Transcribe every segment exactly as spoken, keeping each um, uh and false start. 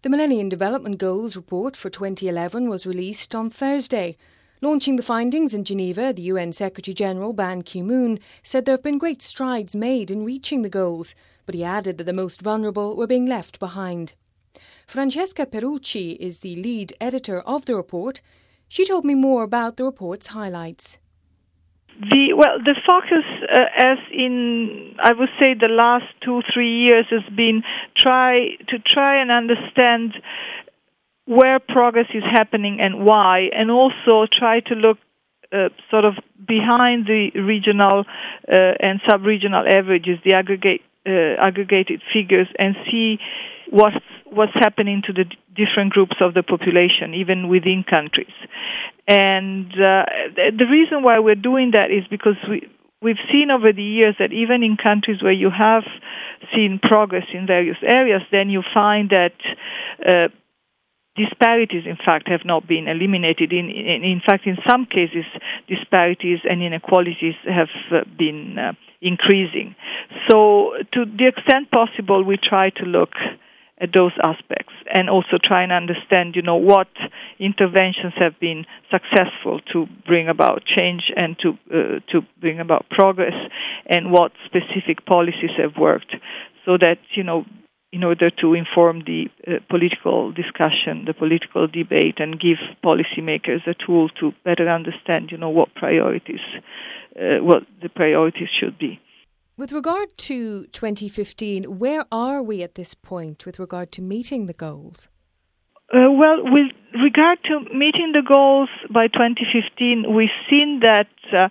The Millennium Development Goals report for twenty eleven was released on Thursday. Launching the findings in Geneva, the U N Secretary-General Ban Ki-moon said there have been great strides made in reaching the goals, but he added that the most vulnerable were being left behind. Francesca Perucci is the lead editor of the report. She told me more about the report's highlights. The, well, the focus, uh, as in, I would say, the last two, three years has been try to try and understand where progress is happening and why, and also try to look uh, sort of behind the regional uh, and sub-regional averages, the aggregate uh, aggregated figures, and see what's what's happening to the d- different groups of the population, even within countries. And uh, the reason why we're doing that is because we, we've seen over the years that even in countries where you have seen progress in various areas, then you find that uh, disparities, in fact, have not been eliminated. In, in, in fact, in some cases, disparities and inequalities have uh, been uh, increasing. So to the extent possible, we try to look at those aspects and also try and understand, you know, what interventions have been successful to bring about change and to uh, to bring about progress, and what specific policies have worked, so that, you know, in order to inform the uh, political discussion, the political debate, and give policymakers a tool to better understand, you know, what priorities, uh, what the priorities should be. With regard to twenty fifteen, where are we at this point with regard to meeting the goals? Uh, well, with regard to meeting the goals by twenty fifteen, we've seen that uh,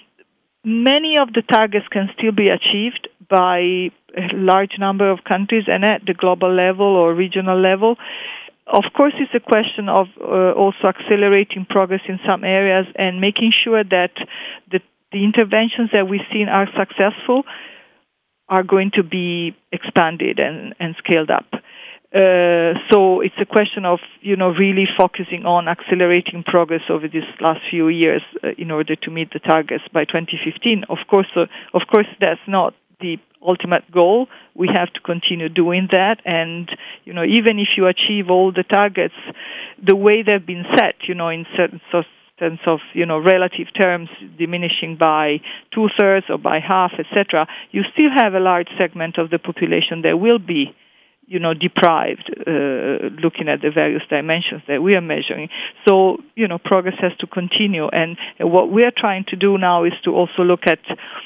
many of the targets can still be achieved by a large number of countries and at the global level or regional level. Of course, it's a question of uh, also accelerating progress in some areas and making sure that the The interventions that we've seen are successful are going to be expanded and, and scaled up. Uh, so it's a question of, you know, really focusing on accelerating progress over these last few years uh, in order to meet the targets by twenty fifteen. Of course, uh, of course, that's not the ultimate goal. We have to continue doing that, and, you know, even if you achieve all the targets, the way they've been set, you know, in certain sorts sense of, you know, relative terms diminishing by two-thirds or by half, et cetera, you still have a large segment of the population that will be, you know, deprived, uh, looking at the various dimensions that we are measuring. So, you know, progress has to continue. And what we are trying to do now is to also look at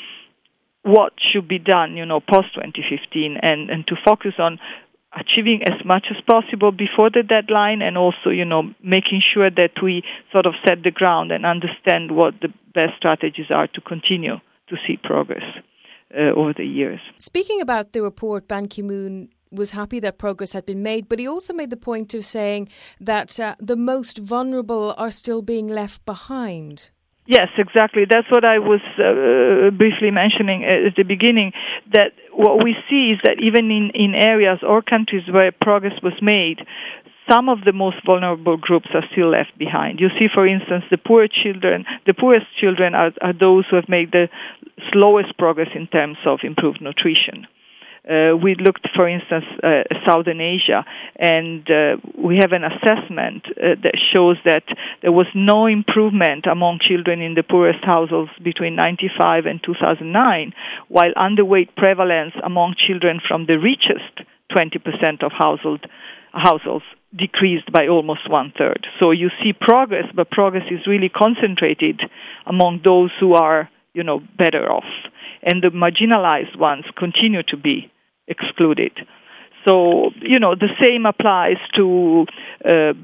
what should be done, you know, post twenty fifteen, and, and to focus on achieving as much as possible before the deadline, and also, you know, making sure that we sort of set the ground and understand what the best strategies are to continue to see progress uh, over the years. Speaking about the report, Ban Ki-moon was happy that progress had been made, but he also made the point of saying that uh, the most vulnerable are still being left behind. Yes, exactly. That's what I was uh, briefly mentioning at the beginning, that what we see is that even in, in areas or countries where progress was made, some of the most vulnerable groups are still left behind. You see, for instance, the poor children, the poorest children are, are those who have made the slowest progress in terms of improved nutrition. Uh, we looked, for instance, uh, Southern Asia, and uh, we have an assessment uh, that shows that there was no improvement among children in the poorest households between ninety-five and two thousand nine, while underweight prevalence among children from the richest twenty percent of household, households decreased by almost one-third. So you see progress, but progress is really concentrated among those who are, you know, better off. And the marginalized ones continue to be excluded. So, you know, the same applies to uh,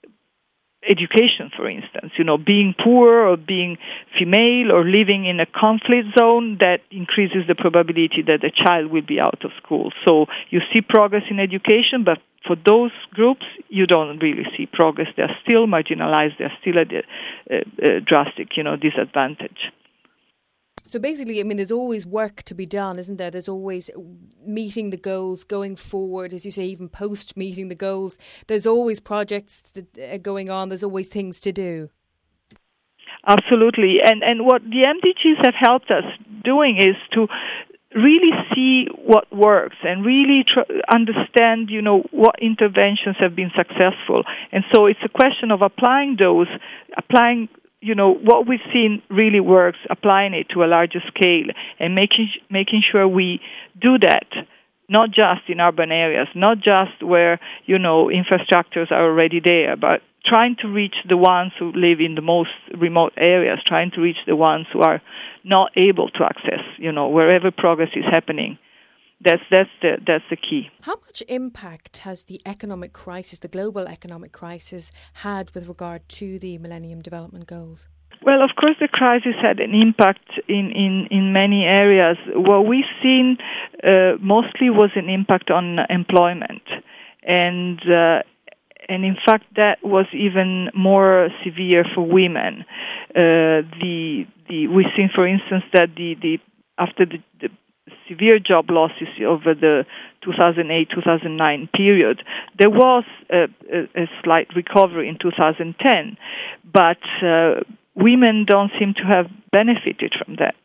education, for instance. You know, being poor or being female or living in a conflict zone, that increases the probability that a child will be out of school. So you see progress in education, but for those groups, you don't really see progress. They're still marginalized. They're still at a, a, a drastic, you know, disadvantage. So basically, I mean, there's always work to be done, isn't there? There's always meeting the goals going forward, as you say, even post meeting the goals. There's always projects to, uh, going on. There's always things to do. Absolutely. And and what the M D Gs have helped us doing is to really see what works and really tr- understand, you know, what interventions have been successful. And so it's a question of applying those, applying, you know, what we've seen really works, applying it to a larger scale and making making sure we do that, not just in urban areas, not just where, you know, infrastructures are already there, but trying to reach the ones who live in the most remote areas, trying to reach the ones who are not able to access, you know, wherever progress is happening. That's that's the that's the key. How much impact has the economic crisis, the global economic crisis, had with regard to the Millennium Development Goals? Well, of course, the crisis had an impact in, in, in many areas. What we've seen uh, mostly was an impact on employment, and uh, and in fact that was even more severe for women. Uh, the the we've seen, for instance, that the, the after the, the severe job losses over the two thousand eight to two thousand nine period, there was a, a, a slight recovery in two thousand ten, but uh, women don't seem to have benefited from that.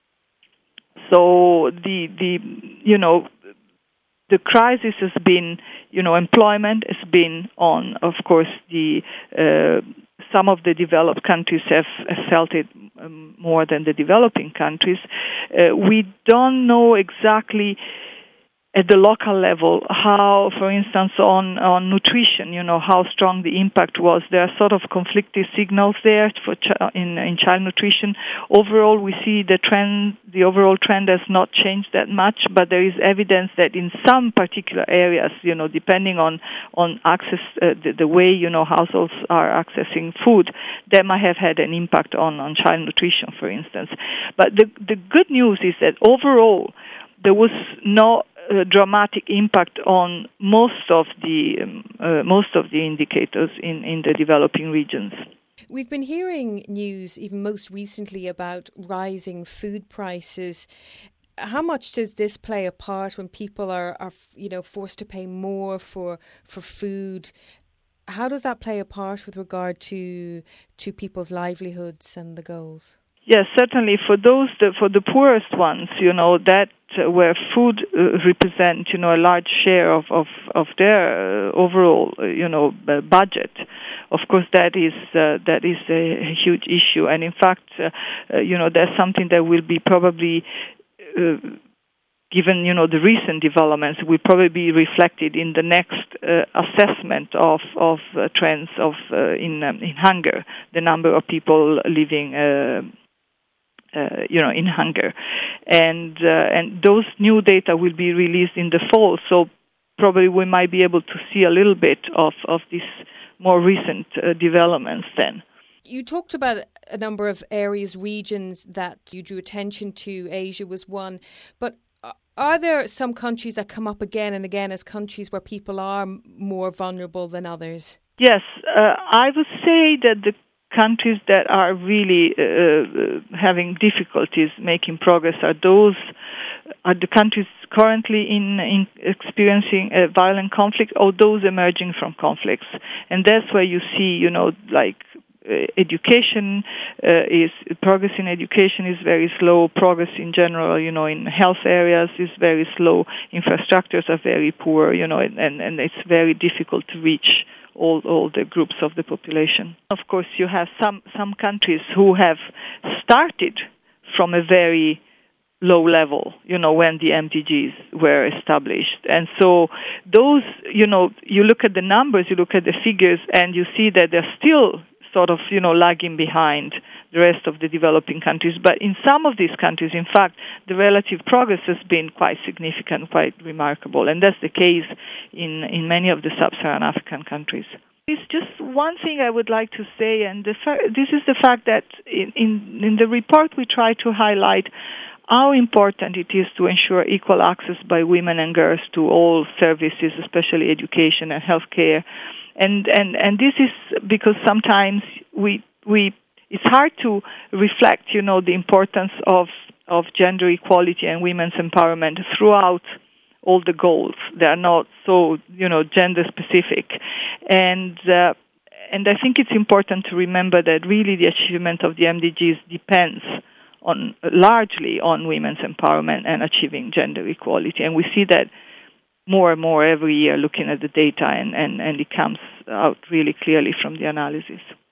So the the you know the crisis has been, you know, employment has been on, of course, the uh, some of the developed countries have, have felt it um, more than the developing countries. Uh, we don't know exactly at the local level how, for instance, on, on nutrition, you know, how strong the impact was. There are sort of conflicting signals there for ch- in, in child nutrition. Overall, we see the trend, the overall trend has not changed that much, but there is evidence that in some particular areas, you know, depending on, on access, uh, the, the way, you know, households are accessing food, that might have had an impact on, on child nutrition, for instance. But the, the good news is that overall, there was no uh, dramatic impact on most of the um, uh, most of the indicators in, in the developing regions. We've been hearing news, even most recently, about rising food prices. How much does this play a part when people are, are you know, forced to pay more for for food? How does that play a part with regard to to people's livelihoods and the goals? Yes, certainly for those, the, for the poorest ones, you know, that uh, where food uh, represents, you know, a large share of, of, of their uh, overall, uh, you know, uh, budget. Of course, that is uh, that is a huge issue. And in fact, uh, uh, you know, that's something that will be probably, uh, given, you know, the recent developments, will probably be reflected in the next uh, assessment of, of uh, trends of uh, in, um, in hunger, the number of people living uh, Uh, you know, in hunger, and uh, and those new data will be released in the fall. So probably we might be able to see a little bit of of these more recent uh, developments then. You talked about a number of areas, regions that you drew attention to. Asia was one, but are there some countries that come up again and again as countries where people are more vulnerable than others? Yes, uh, I would say that the countries that are really uh, having difficulties making progress are those are the countries currently in, in experiencing a violent conflict or those emerging from conflicts, and that's where you see, you know, like uh, education uh, is progress in education is very slow. Progress in general, you know, in health areas is very slow. Infrastructures are very poor, you know, and and it's very difficult to reach all all the groups of the population. Of course, you have some, some countries who have started from a very low level, you know, when the M D Gs were established. And so those, you know, you look at the numbers, you look at the figures, and you see that they're still sort of, you know, lagging behind the rest of the developing countries. But in some of these countries, in fact, the relative progress has been quite significant, quite remarkable. And that's the case in, in many of the sub-Saharan African countries. It's just one thing I would like to say, and the fa- this is the fact that in, in, in the report we try to highlight how important it is to ensure equal access by women and girls to all services, especially education and healthcare. And, and, and this is because sometimes we, we, it's hard to reflect, you know, the importance of, of gender equality and women's empowerment throughout all the goals. They are not so, you know, gender specific. And, uh, and I think it's important to remember that really the achievement of the M D Gs depends on largely on women's empowerment and achieving gender equality. And we see that more and more every year looking at the data, and, and, and it comes out really clearly from the analysis.